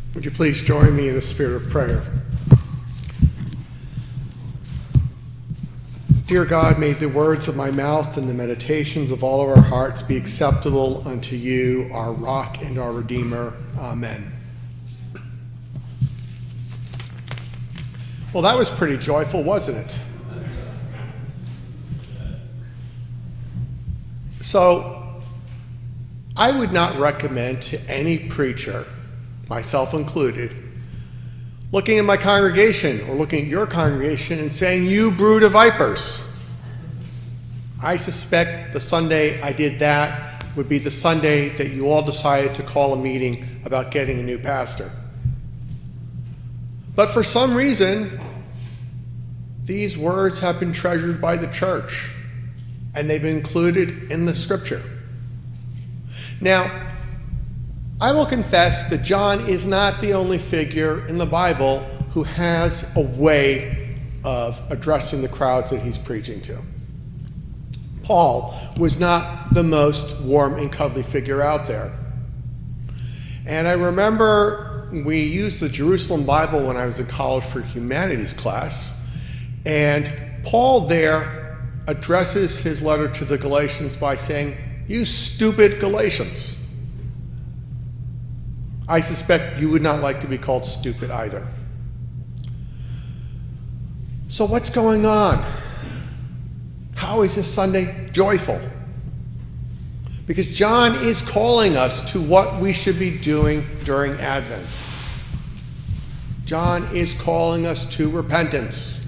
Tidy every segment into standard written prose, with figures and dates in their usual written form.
Would you please join me in a spirit of prayer? Dear God, may the words of my mouth and the meditations of all of our hearts be acceptable unto you, our rock and our redeemer. Amen. Well, that was pretty joyful, wasn't it? So, I would not recommend to any preacher, myself included, looking at my congregation or looking at your congregation and saying, "You brood of vipers." I suspect the Sunday I did that would be the Sunday that you all decided to call a meeting about getting a new pastor. But for some reason, these words have been treasured by the church, and they've been included in the scripture. Now, I will confess that John is not the only figure in the Bible who has a way of addressing the crowds that he's preaching to. Paul was not the most warm and cuddly figure out there. And I remember we used the Jerusalem Bible when I was in college for humanities class, and Paul there addresses his letter to the Galatians by saying, "You stupid Galatians." I suspect you would not like to be called stupid either. So what's going on? How is this Sunday joyful? Because John is calling us to what we should be doing during Advent. John is calling us to repentance.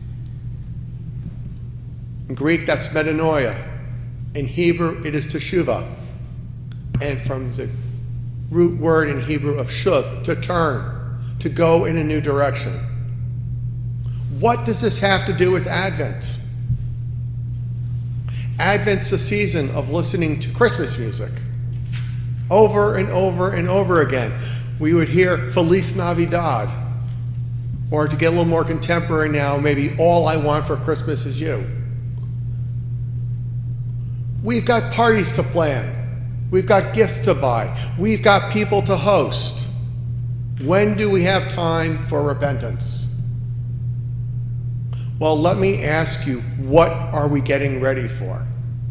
In Greek, that's metanoia. In Hebrew, it is teshuvah. And from the root word in Hebrew of shuv, to turn, to go in a new direction. What does this have to do with Advent? Advent's a season of listening to Christmas music. Over and over and over again, we would hear Feliz Navidad. Or to get a little more contemporary now, maybe All I Want for Christmas Is You. We've got parties to plan. We've got gifts to buy. We've got people to host. When do we have time for repentance? Well, let me ask you, what are we getting ready for?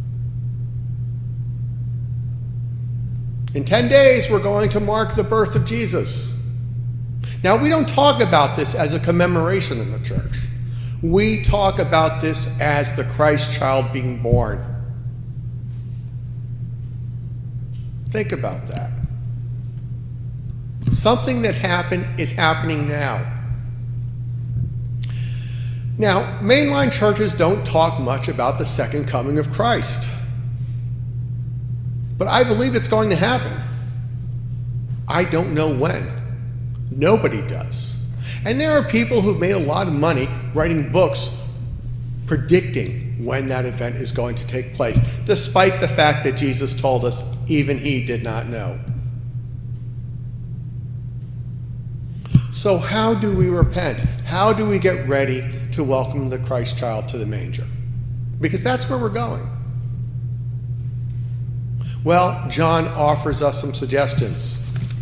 In 10 days, we're going to mark the birth of Jesus. Now, we don't talk about this as a commemoration in the church. We talk about this as the Christ child being born. Think about that. Something that happened is happening now. Now, mainline churches don't talk much about the second coming of Christ. But I believe it's going to happen. I don't know when. Nobody does. And there are people who've made a lot of money writing books predicting when that event is going to take place, despite the fact that Jesus told us even he did not know. So how do we repent? How do we get ready to welcome the Christ child to the manger? Because that's where we're going. Well, John offers us some suggestions.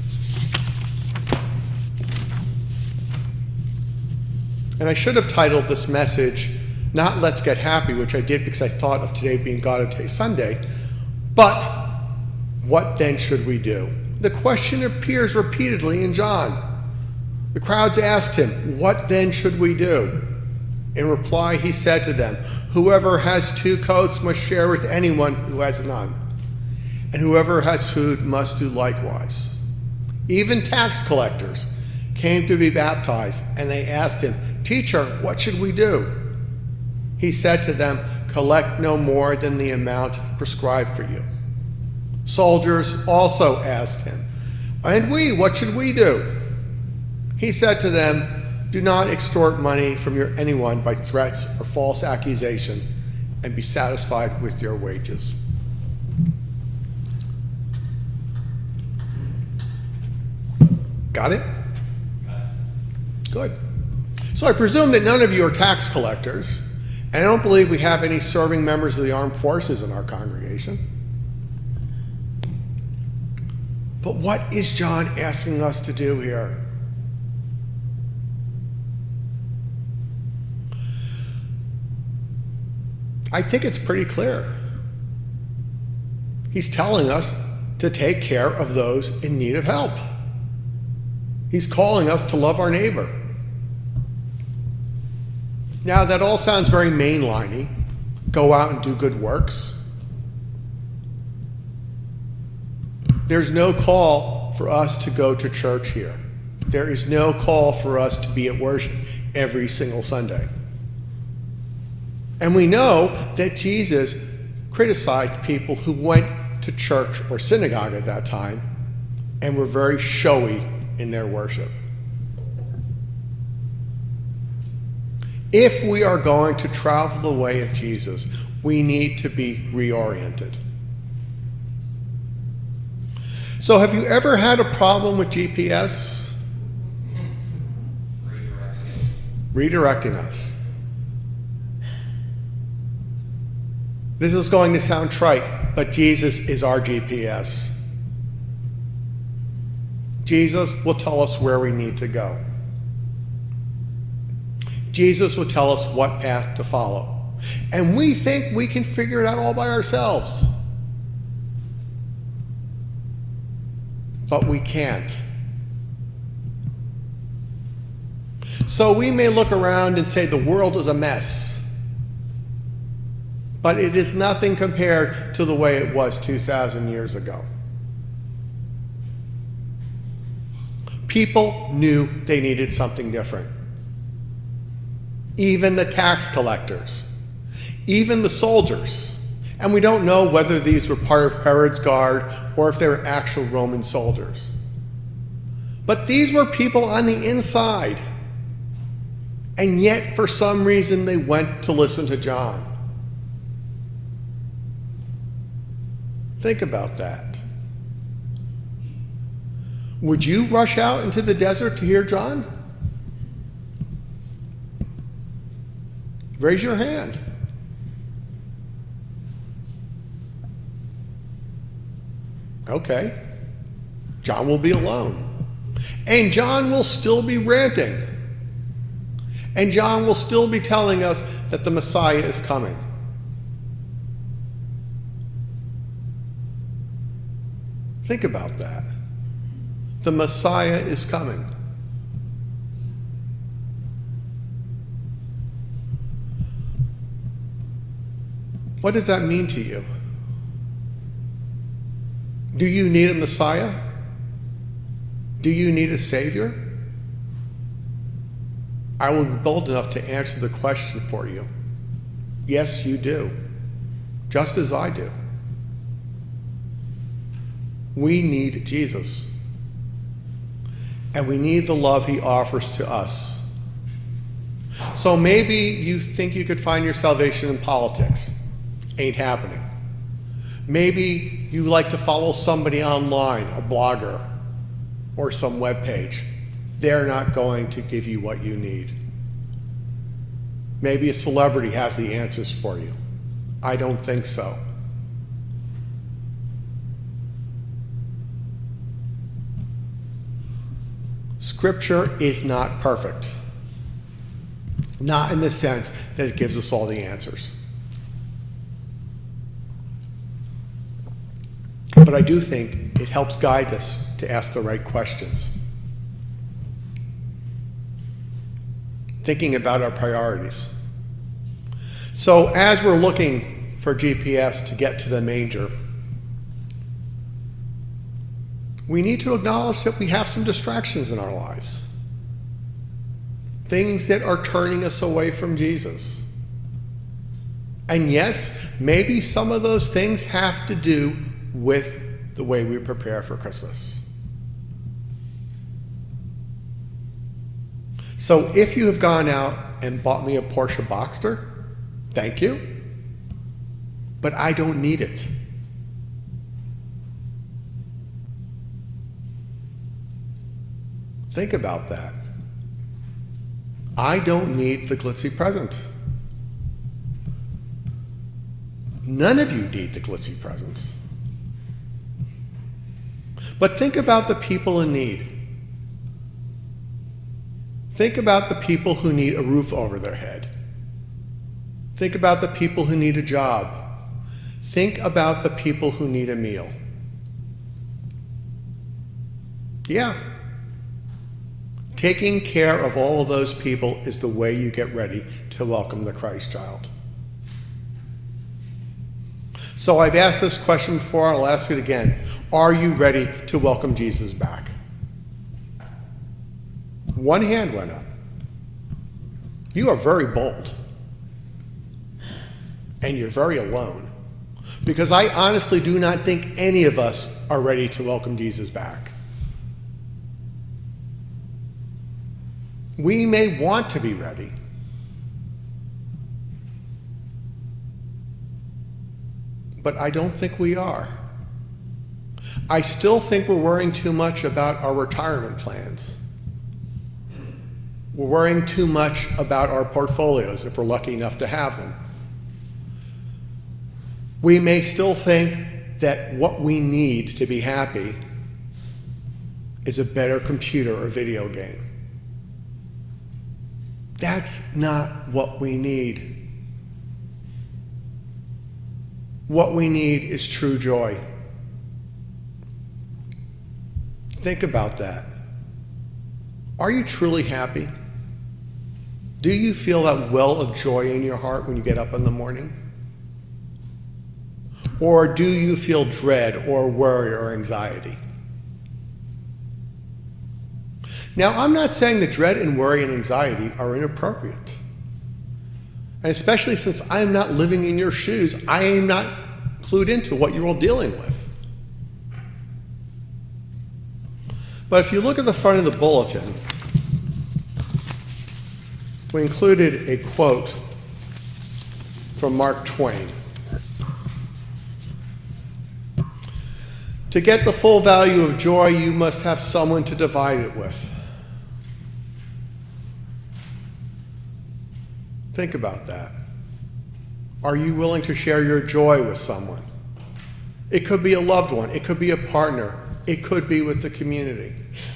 And I should have titled this message, not Let's Get Happy, which I did because I thought of today being Gaudete Sunday, but what then should we do? The question appears repeatedly in John. The crowds asked him, "What then should we do?" In reply, he said to them, "Whoever has 2 coats must share with anyone who has none, and whoever has food must do likewise." Even tax collectors came to be baptized, and they asked him, "Teacher, what should we do?" He said to them, "Collect no more than the amount prescribed for you." Soldiers also asked him, "And we, what should we do?" He said to them, "Do not extort money from anyone by threats or false accusation, and be satisfied with your wages." Got it? Good. So I presume that none of you are tax collectors, and I don't believe we have any serving members of the armed forces in our congregation. But what is John asking us to do here? I think it's pretty clear. He's telling us to take care of those in need of help. He's calling us to love our neighbor. Now, that all sounds very mainliney. Go out and do good works. There's no call for us to go to church here. There is no call for us to be at worship every single Sunday. And we know that Jesus criticized people who went to church or synagogue at that time and were very showy in their worship. If we are going to travel the way of Jesus, we need to be reoriented. So have you ever had a problem with GPS? Redirecting us. This is going to sound trite, but Jesus is our GPS. Jesus will tell us where we need to go. Jesus will tell us what path to follow. And we think we can figure it out all by ourselves. But we can't. So we may look around and say the world is a mess. But it is nothing compared to the way it was 2,000 years ago. People knew they needed something different. Even the tax collectors, even the soldiers. And we don't know whether these were part of Herod's guard or if they were actual Roman soldiers. But these were people on the inside. And yet, for some reason, they went to listen to John. Think about that. Would you rush out into the desert to hear John? Raise your hand. Okay. John will be alone. And John will still be ranting. And John will still be telling us that the Messiah is coming. Think about that. The Messiah is coming. What does that mean to you? Do you need a Messiah? Do you need a Savior? I will be bold enough to answer the question for you. Yes, you do. Just as I do. We need Jesus. And we need the love he offers to us. So maybe you think you could find your salvation in politics. Ain't happening. Maybe you like to follow somebody online, a blogger, or some web page. They're not going to give you what you need. Maybe a celebrity has the answers for you. I don't think so. Scripture is not perfect. Not in the sense that it gives us all the answers. But I do think it helps guide us to ask the right questions. Thinking about our priorities. So as we're looking for GPS to get to the manger, we need to acknowledge that we have some distractions in our lives. Things that are turning us away from Jesus. And yes, maybe some of those things have to do with the way we prepare for Christmas. So if you have gone out and bought me a Porsche Boxster, thank you, but I don't need it. Think about that. I don't need the glitzy present. None of you need the glitzy present. But think about the people in need. Think about the people who need a roof over their head. Think about the people who need a job. Think about the people who need a meal. Yeah. Taking care of all of those people is the way you get ready to welcome the Christ child. So I've asked this question before, I'll ask it again. Are you ready to welcome Jesus back? One hand went up. You are very bold. And you're very alone. Because I honestly do not think any of us are ready to welcome Jesus back. We may want to be ready. But I don't think we are. I still think we're worrying too much about our retirement plans. We're worrying too much about our portfolios if we're lucky enough to have them. We may still think that what we need to be happy is a better computer or video game. That's not what we need. What we need is true joy. Think about that. Are you truly happy? Do you feel that well of joy in your heart when you get up in the morning? Or do you feel dread or worry or anxiety? Now, I'm not saying that dread and worry and anxiety are inappropriate. And especially since I am not living in your shoes, I am not clued into what you're all dealing with. But if you look at the front of the bulletin, we included a quote from Mark Twain. To get the full value of joy, you must have someone to divide it with. Think about that. Are you willing to share your joy with someone? It could be a loved one. It could be a partner. It could be with the community.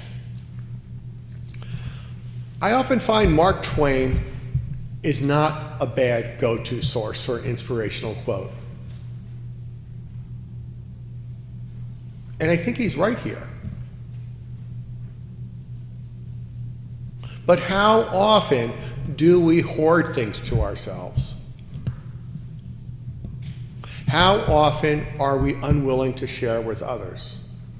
I often find Mark Twain is not a bad go-to source for an inspirational quote. And I think he's right here. But how often do we hoard things to ourselves? How often are we unwilling to share with others?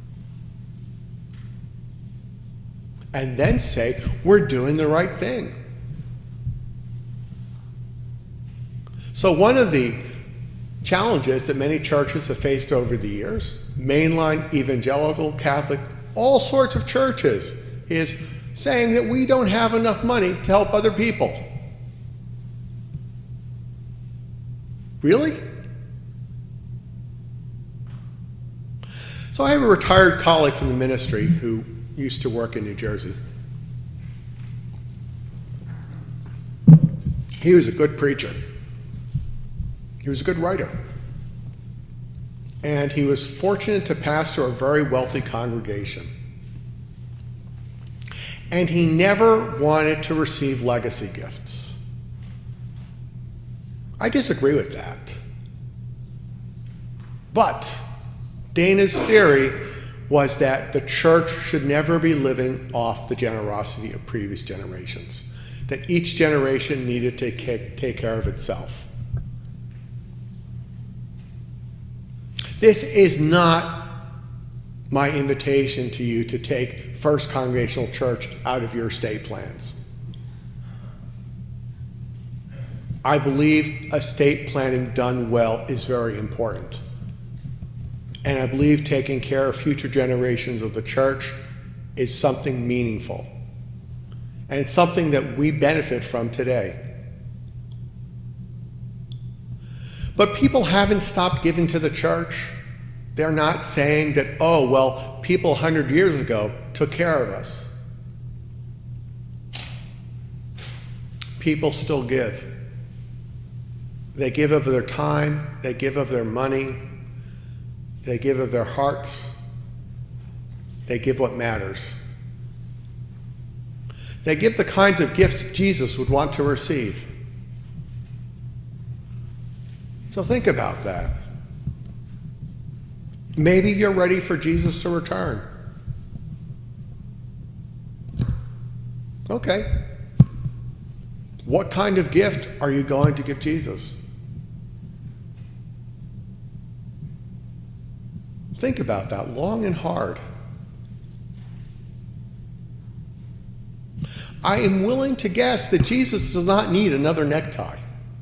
And then say, we're doing the right thing. So one of the challenges that many churches have faced over the years, mainline, evangelical, Catholic, all sorts of churches, is saying that we don't have enough money to help other people. Really? So I have a retired colleague from the ministry who used to work in New Jersey. He was a good preacher. He was a good writer. And he was fortunate to pastor a very wealthy congregation. And he never wanted to receive legacy gifts. I disagree with that. But Dana's theory was that the church should never be living off the generosity of previous generations, that each generation needed to take care of itself. This is not my invitation to you to take First Congregational Church out of your estate plans. I believe estate planning done well is very important. And I believe taking care of future generations of the church is something meaningful. And it's something that we benefit from today. But people haven't stopped giving to the church. They're not saying that, oh, well, people 100 years ago took care of us. People still give. They give of their time, they give of their money, they give of their hearts. They give what matters. They give the kinds of gifts Jesus would want to receive. So think about that. Maybe you're ready for Jesus to return. Okay. What kind of gift are you going to give Jesus? Think about that long and hard. I am willing to guess that Jesus does not need another necktie.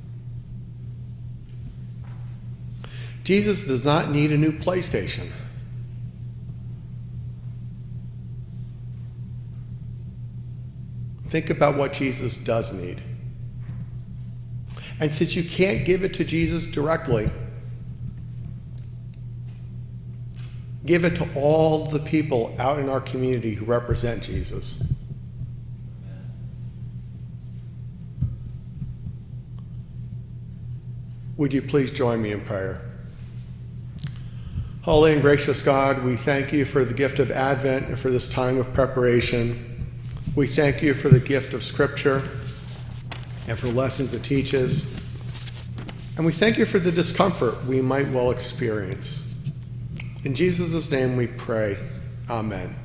Jesus does not need a new PlayStation. Think about what Jesus does need. And since you can't give it to Jesus directly, give it to all the people out in our community who represent Jesus. Would you please join me in prayer? Holy and gracious God, we thank you for the gift of Advent and for this time of preparation. We thank you for the gift of Scripture and for lessons it teaches. And we thank you for the discomfort we might well experience. In Jesus' name we pray. Amen.